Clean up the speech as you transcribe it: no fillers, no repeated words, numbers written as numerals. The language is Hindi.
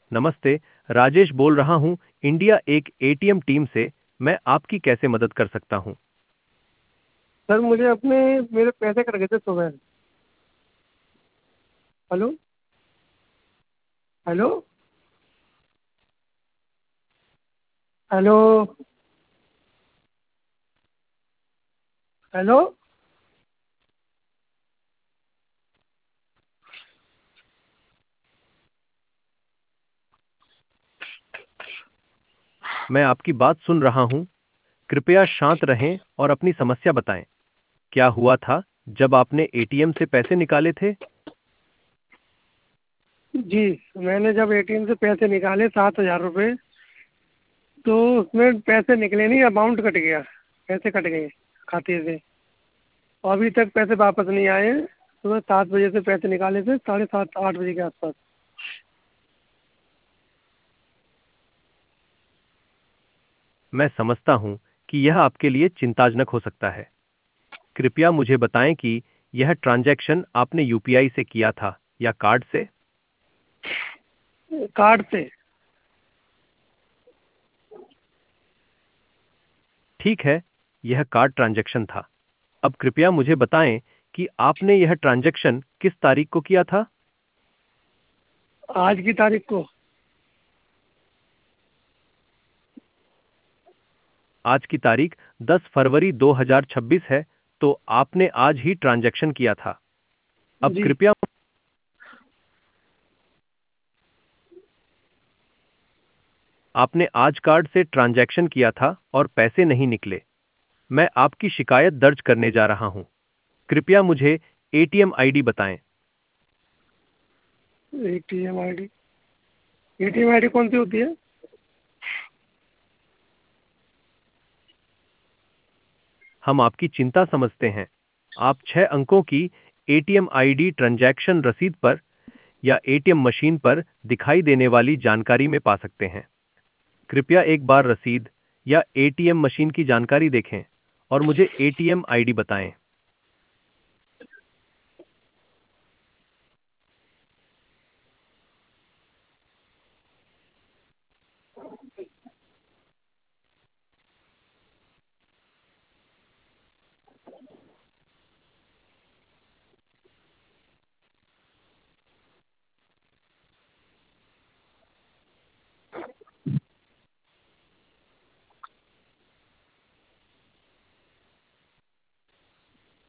नमस्ते, राजेश बोल रहा हूँ, इंडिया एक एटीएम टीम से। मैं आपकी कैसे मदद कर सकता हूँ? सर मुझे अपने मेरे पैसे कट गए थे सुबह। हेलो। हेलो। हेलो। हेलो। मैं आपकी बात सुन रहा हूँ। कृपया शांत रहें और अपनी समस्या बताएं। क्या हुआ था जब आपने एटीएम से पैसे निकाले थे? जी, मैंने जब एटीएम से पैसे निकाले 7,000 रुपये, तो उसमें पैसे निकले नहीं, अमाउंट कट गया। पैसे कट गए खाते से, और अभी तक पैसे वापस नहीं आए हैं। सुबह 7 बजे से पैसे निकाले थे, 7:30 8 बजे के आसपास। मैं समझता हूँ कि यह आपके लिए चिंताजनक हो सकता है। कृपया मुझे बताएं कि यह ट्रांजैक्शन आपने यूपीआई से किया था या कार्ड से? कार्ड से। ठीक है, यह कार्ड ट्रांजैक्शन था। अब कृपया मुझे बताएं कि आपने यह ट्रांजैक्शन किस तारीख को किया था? आज की तारीख को। आज की तारीख 10 फरवरी 2026 है, तो आपने आज ही ट्रांजैक्शन किया था। अब जी। कृपया आपने आज कार्ड से ट्रांजैक्शन किया था और पैसे नहीं निकले। मैं आपकी शिकायत दर्ज करने जा रहा हूं। कृपया मुझे एटीएम आईडी बताएं। ATM ID. एटीएम आईडी कौन सी होती है? हम आपकी चिंता समझते हैं। आप 6 अंकों की एटीएम आईडी ट्रांजैक्शन रसीद पर या एटीएम मशीन पर दिखाई देने वाली जानकारी में पा सकते हैं। कृपया एक बार रसीद या एटीएम मशीन की जानकारी देखें और मुझे एटीएम आईडी बताएं।